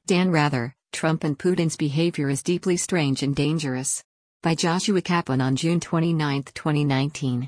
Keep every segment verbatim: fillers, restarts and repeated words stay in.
Dan Rather, Trump and Putin's behavior is deeply strange and dangerous. By Joshua Kaplan on June twenty-ninth, twenty nineteen.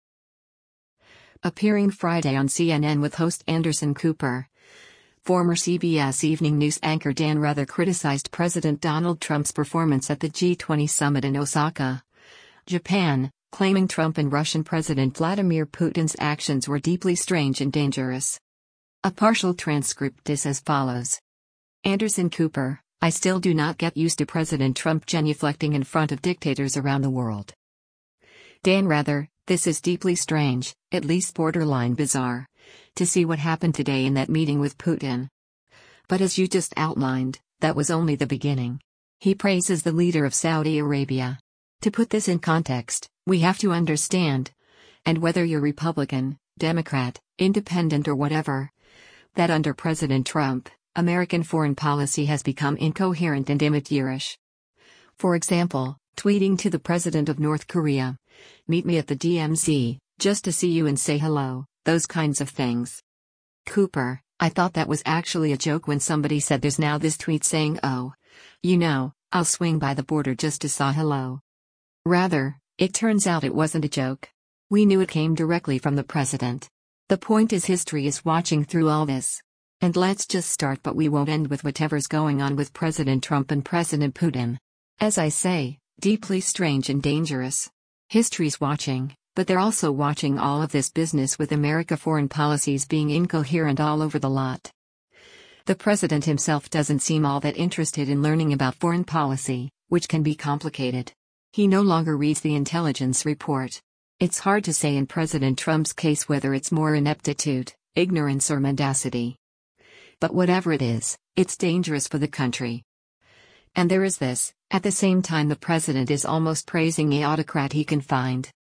Appearing Friday on C N N with host Anderson Cooper, former C B S Evening News anchor Dan Rather criticized President Donald Trump's performance at the G twenty summit in Osaka, Japan, claiming Trump and Russian President Vladimir Putin's actions were deeply strange and dangerous. A partial transcript is as follows. Anderson Cooper, I still do not get used to President Trump genuflecting in front of dictators around the world. Dan Rather, this is deeply strange, at least borderline bizarre, to see what happened today in that meeting with Putin. But as you just outlined, that was only the beginning. He praises the leader of Saudi Arabia. To put this in context, we have to understand, and whether you're Republican, Democrat, Independent or whatever, that under President Trump, American foreign policy has become incoherent and amateurish. For example, tweeting to the president of North Korea, "Meet me at the D M Z, just to see you and say hello," those kinds of things. Cooper, I thought that was actually a joke when somebody said there's now this tweet saying, "Oh, you know, I'll swing by the border just to say hello." Rather, it turns out it wasn't a joke. We knew it came directly from the president. The point is history is watching through all this. And let's just start, but we won't end with whatever's going on with President Trump and President Putin. As I say, deeply strange and dangerous. History's watching, but they're also watching all of this business with America foreign policies being incoherent all over the lot. The president himself doesn't seem all that interested in learning about foreign policy, which can be complicated. He no longer reads the intelligence report. It's hard to say in President Trump's case whether it's more ineptitude, ignorance or mendacity. But whatever it is, it's dangerous for the country. And there is this, at the same time the president is almost praising the autocrat he can find.